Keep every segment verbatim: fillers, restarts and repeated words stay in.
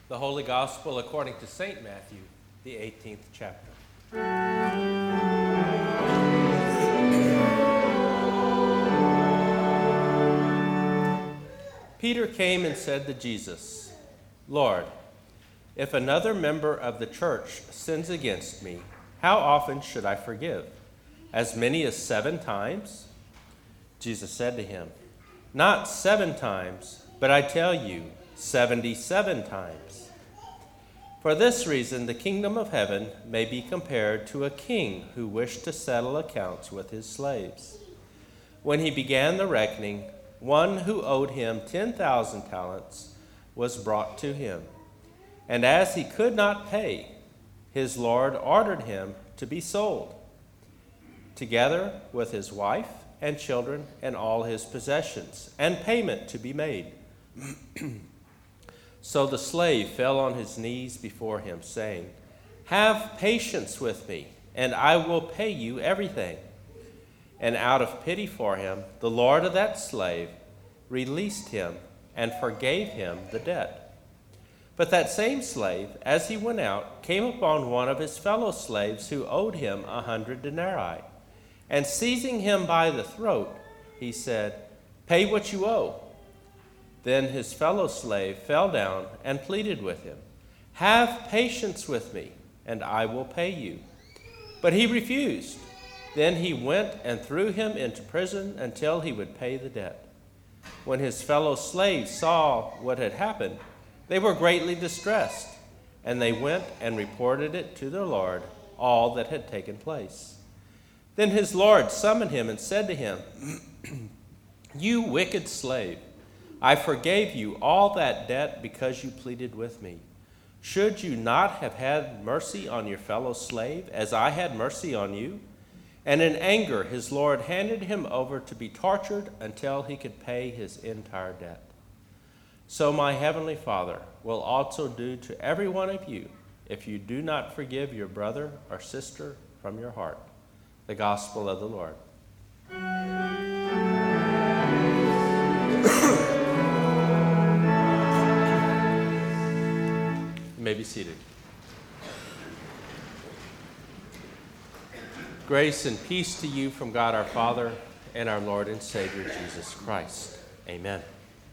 The Holy Gospel according to Saint Matthew, the eighteenth chapter. Peter came and said to Jesus, "Lord, if another member of the church sins against me, how often should I forgive? As many as seven times?" Jesus said to him, "Not seven times, but I tell you, seventy-seven times. For this reason, the kingdom of heaven may be compared to a king who wished to settle accounts with his slaves. When he began the reckoning, one who owed him ten thousand talents was brought to him. And as he could not pay, his Lord ordered him to be sold, together with his wife and children and all his possessions, and payment to be made. So the slave fell on his knees before him, saying, 'Have patience with me, and I will pay you everything.' And out of pity for him, the Lord of that slave released him and forgave him the debt. But that same slave, as he went out, came upon one of his fellow slaves who owed him a hundred denarii. And seizing him by the throat, he said, 'Pay what you owe.' Then his fellow slave fell down and pleaded with him, 'Have patience with me, and I will pay you.' But he refused. Then he went and threw him into prison until he would pay the debt. When his fellow slaves saw what had happened, they were greatly distressed, and they went and reported it to their Lord, all that had taken place. Then his Lord summoned him and said to him, 'You wicked slave, I forgave you all that debt because you pleaded with me. Should you not have had mercy on your fellow slave as I had mercy on you?' And in anger, his Lord handed him over to be tortured until he could pay his entire debt. So my heavenly Father will also do to every one of you if you do not forgive your brother or sister from your heart." The Gospel of the Lord. You may be seated. Grace and peace to you from God our Father and our Lord and Savior Jesus Christ. Amen.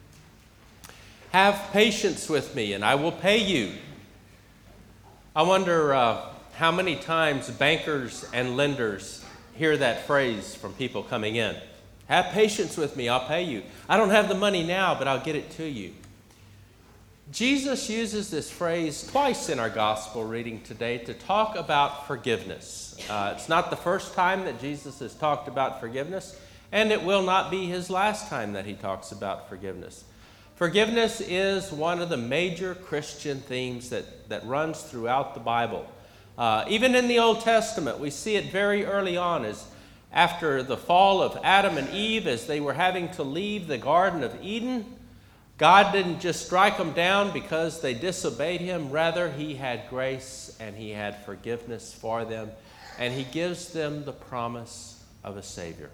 Have patience with me, and I will pay you. I wonder uh, how many times bankers and lenders hear that phrase from people coming in. Have patience with me, I'll pay you. I don't have the money now, but I'll get it to you. Jesus uses this phrase twice in our gospel reading today to talk about forgiveness. Uh, it's not the first time that Jesus has talked about forgiveness, and it will not be his last time that he talks about forgiveness. Forgiveness is one of the major Christian themes that, that runs throughout the Bible. Uh, even in the Old Testament, we see it very early on as after the fall of Adam and Eve, as they were having to leave the Garden of Eden. God didn't just strike them down because they disobeyed him. Rather, he had grace and he had forgiveness for them, and he gives them the promise of a Savior.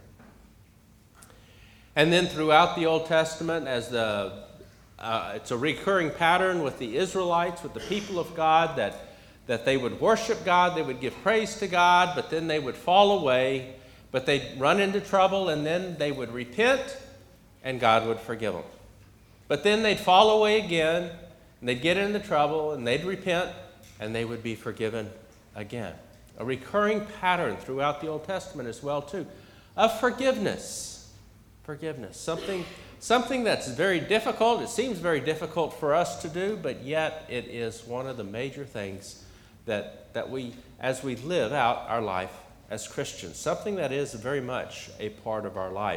And then throughout the Old Testament, as the uh, it's a recurring pattern with the Israelites, with the people of God, that, that they would worship God, they would give praise to God, but then they would fall away, but they'd run into trouble, and then they would repent, and God would forgive them. But then they'd fall away again, and they'd get into trouble, and they'd repent, and they would be forgiven again. A recurring pattern throughout the Old Testament as well, too, of forgiveness. Forgiveness. Something, something that's very difficult. It seems very difficult for us to do, but yet it is one of the major things that, that we, as we live out our life as Christians, something that is very much a part of our life.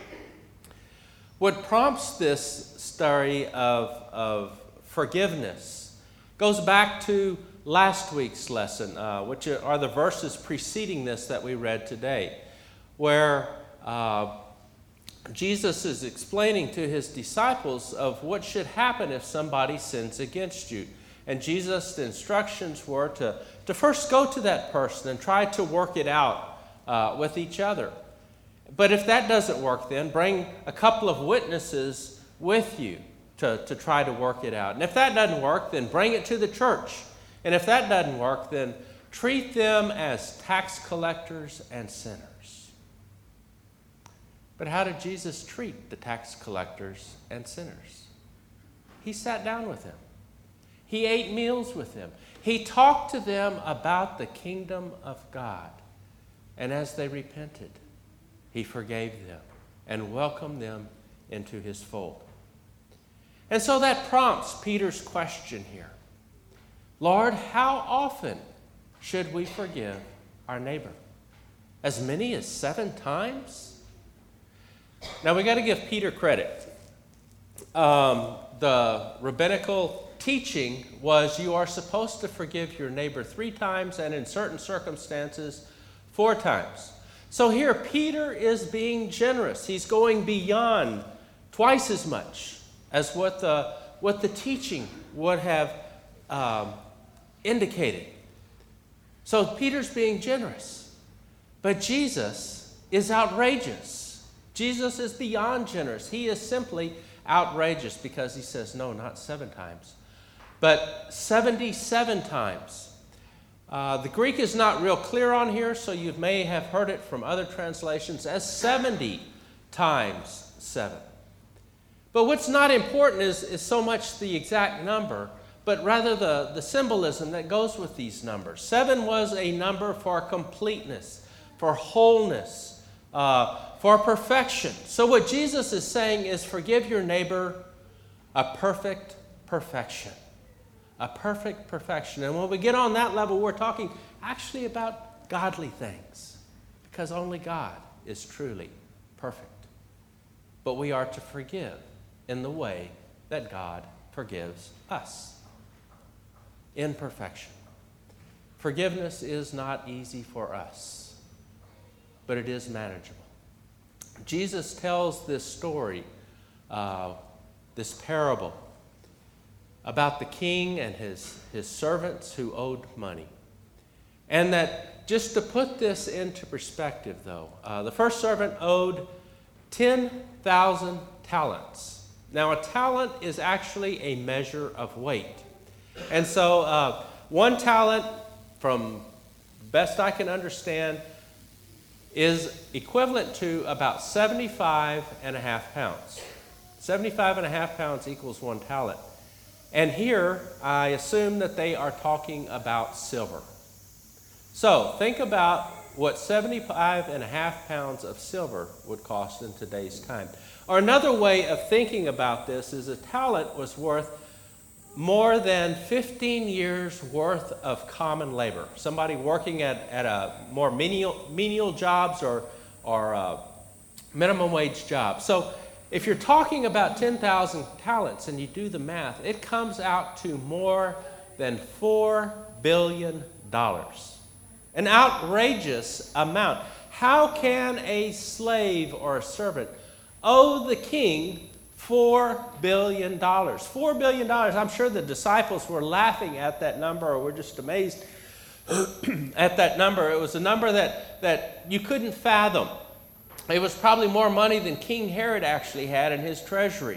What prompts this story of, of forgiveness goes back to last week's lesson, uh, which are the verses preceding this that we read today, where uh, Jesus is explaining to his disciples of what should happen if somebody sins against you. And Jesus' instructions were to, to first go to that person and try to work it out uh, with each other. But if that doesn't work, then bring a couple of witnesses with you to, to try to work it out. And if that doesn't work, then bring it to the church. And if that doesn't work, then treat them as tax collectors and sinners. But how did Jesus treat the tax collectors and sinners? He sat down with them. He ate meals with them. He talked to them about the kingdom of God. And as they repented, he forgave them and welcomed them into his fold. And so that prompts Peter's question here. Lord, how often should we forgive our neighbor? As many as seven times? Now we got to give Peter credit. Um, the rabbinical teaching was you are supposed to forgive your neighbor three times and in certain circumstances four times. So here Peter is being generous. He's going beyond twice as much as what the, what the teaching would have um, indicated. So Peter's being generous. But Jesus is outrageous. Jesus is beyond generous. He is simply outrageous because he says, no, not seven times, but seventy-seven times. Uh, the Greek is not real clear on here, so you may have heard it from other translations as seventy times seven. But what's not important is, is so much the exact number, but rather the, the symbolism that goes with these numbers. Seven was a number for completeness, for wholeness, uh, for perfection. So what Jesus is saying is forgive your neighbor a perfect perfection. A perfect perfection. And when we get on that level, we're talking actually about godly things, because only God is truly perfect. But we are to forgive in the way that God forgives us, in perfection. Forgiveness is not easy for us, but it is manageable. Jesus tells this story, uh, this parable, about the king and his, his servants who owed money. And that, just to put this into perspective, though, uh, the first servant owed ten thousand talents. Now, a talent is actually a measure of weight. And so, uh, one talent, from best I can understand, is equivalent to about seventy-five and a half pounds. seventy-five and a half pounds equals one talent. And here, I assume that they are talking about silver. So, think about what seventy-five and a half pounds of silver would cost in today's time. Or another way of thinking about this is a talent was worth more than fifteen years worth of common labor. Somebody working at, at a more menial, menial jobs or, or uh, minimum wage jobs. So, if you're talking about ten thousand talents and you do the math, it comes out to more than four billion dollars. An outrageous amount. How can a slave or a servant owe the king four billion dollars? four billion dollars. I'm sure the disciples were laughing at that number, or were just amazed at that number. It was a number that, that you couldn't fathom. It was probably more money than King Herod actually had in his treasury.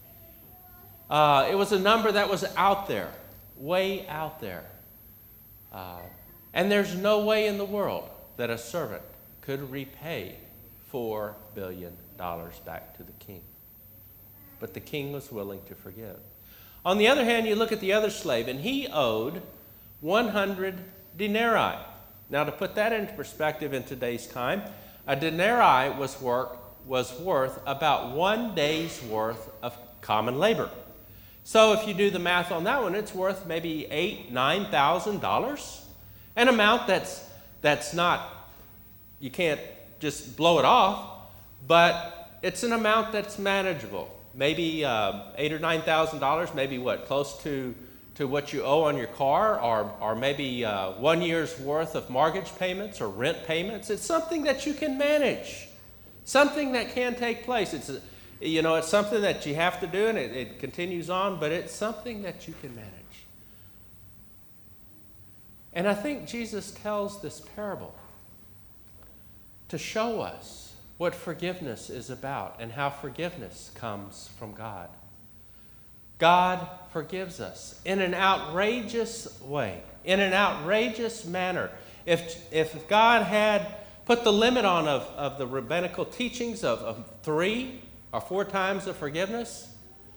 Uh, it was a number that was out there, way out there. Uh, and there's no way in the world that a servant could repay four billion dollars back to the king. But the king was willing to forgive. On the other hand, you look at the other slave, and he owed one hundred denarii. Now, to put that into perspective in today's time, a denarii was, work, was worth about one day's worth of common labor. So if you do the math on that one, it's worth maybe eight, nine thousand dollars, an amount that's that's not, you can't just blow it off, but it's an amount that's manageable. Maybe uh, eight or nine thousand dollars, maybe what, close to to what you owe on your car, or or maybe uh, one year's worth of mortgage payments or rent payments. It's something that you can manage, something that can take place. It's a, you know, it's something that you have to do, and it, it continues on, but it's something that you can manage. And I think Jesus tells this parable to show us what forgiveness is about and how forgiveness comes from God. God forgives us in an outrageous way, in an outrageous manner. If, if God had put the limit on of, of the rabbinical teachings of, of three or four times of forgiveness,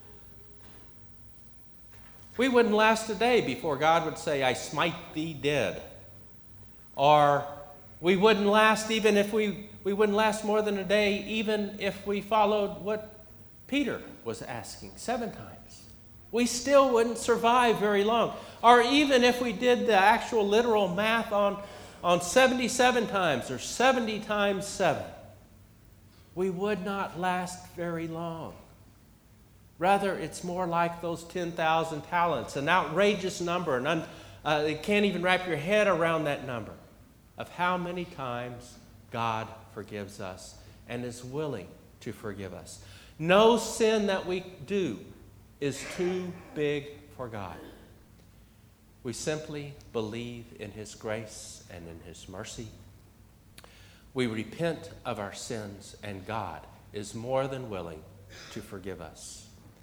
we wouldn't last a day before God would say, I smite thee dead. Or we wouldn't last even if we, we wouldn't last more than a day even if we followed what Peter was asking seven times. We still wouldn't survive very long. Or even if we did the actual literal math on, on seventy-seven times or seventy times seven, we would not last very long. Rather, it's more like those ten thousand talents, an outrageous number, and un, uh, you can't even wrap your head around that number of how many times God forgives us and is willing to forgive us. No sin that we do is too big for God. We simply believe in His grace and in His mercy. We repent of our sins, and God is more than willing to forgive us.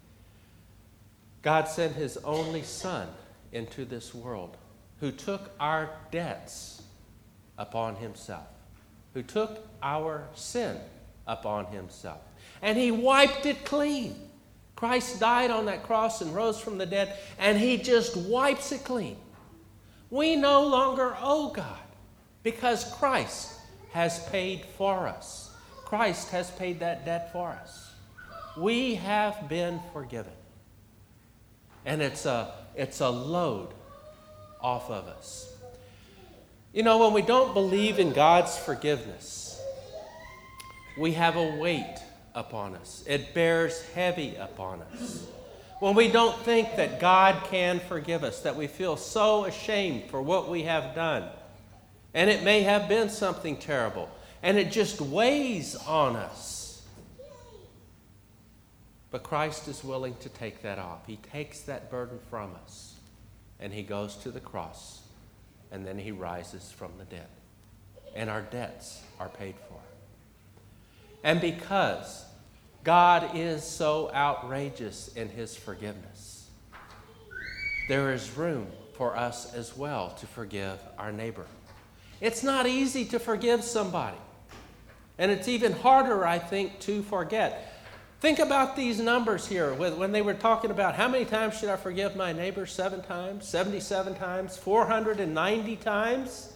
God sent His only Son into this world, who took our debts upon Himself, who took our sin upon Himself, and He wiped it clean. Christ died on that cross and rose from the dead, and He just wipes it clean. We no longer owe God because Christ has paid for us. Christ has paid that debt for us. We have been forgiven. And it's a, it's a load off of us. You know, when we don't believe in God's forgiveness, we have a weight upon us. It bears heavy upon us. When we don't think that God can forgive us, that we feel so ashamed for what we have done, and it may have been something terrible, and it just weighs on us. But Christ is willing to take that off. He takes that burden from us, and He goes to the cross, and then He rises from the dead, and our debts are paid for. And because God is so outrageous in His forgiveness, there is room for us as well to forgive our neighbor. It's not easy to forgive somebody, and it's even harder, I think, to forget. Think about these numbers here when they were talking about how many times should I forgive my neighbor? Seven times, seventy-seven times, four hundred ninety times?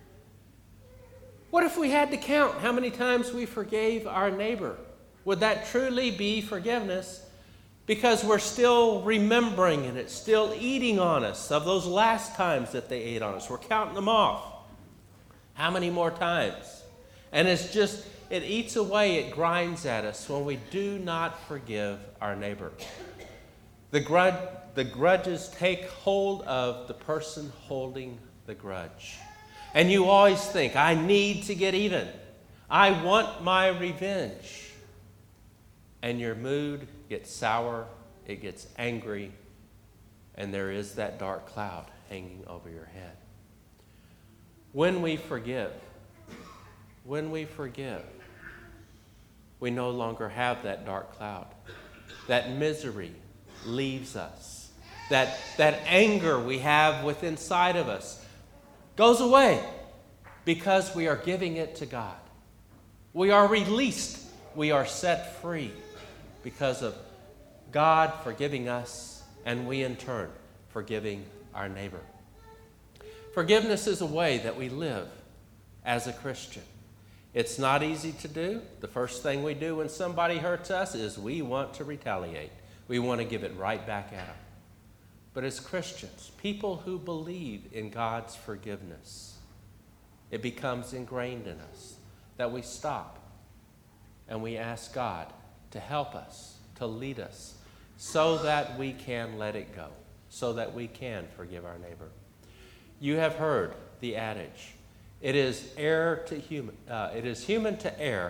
What if we had to count how many times we forgave our neighbor? Would that truly be forgiveness? Because we're still remembering and it's still eating on us of those last times that they ate on us. We're counting them off. How many more times? And it's just, it eats away, it grinds at us when we do not forgive our neighbor. The, grudge, the grudges take hold of the person holding the grudge. And you always think, I need to get even. I want my revenge. And your mood gets sour, it gets angry, and there is that dark cloud hanging over your head. When we forgive, when we forgive, we no longer have that dark cloud. That misery leaves us. That, that anger we have within inside of us goes away because we are giving it to God. We are released. We are set free because of God forgiving us, and we in turn forgiving our neighbor. Forgiveness is a way that we live as a Christian. It's not easy to do. The first thing we do when somebody hurts us is we want to retaliate. We want to give it right back at them. But as Christians, people who believe in God's forgiveness, it becomes ingrained in us that we stop and we ask God to help us, to lead us, so that we can let it go, so that we can forgive our neighbor. You have heard the adage, it is err to human, uh, it is human to err,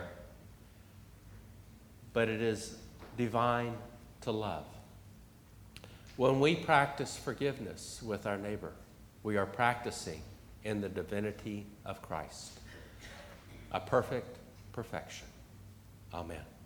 but it is divine to love. When we practice forgiveness with our neighbor, we are practicing in the divinity of Christ, a perfect perfection. Amen.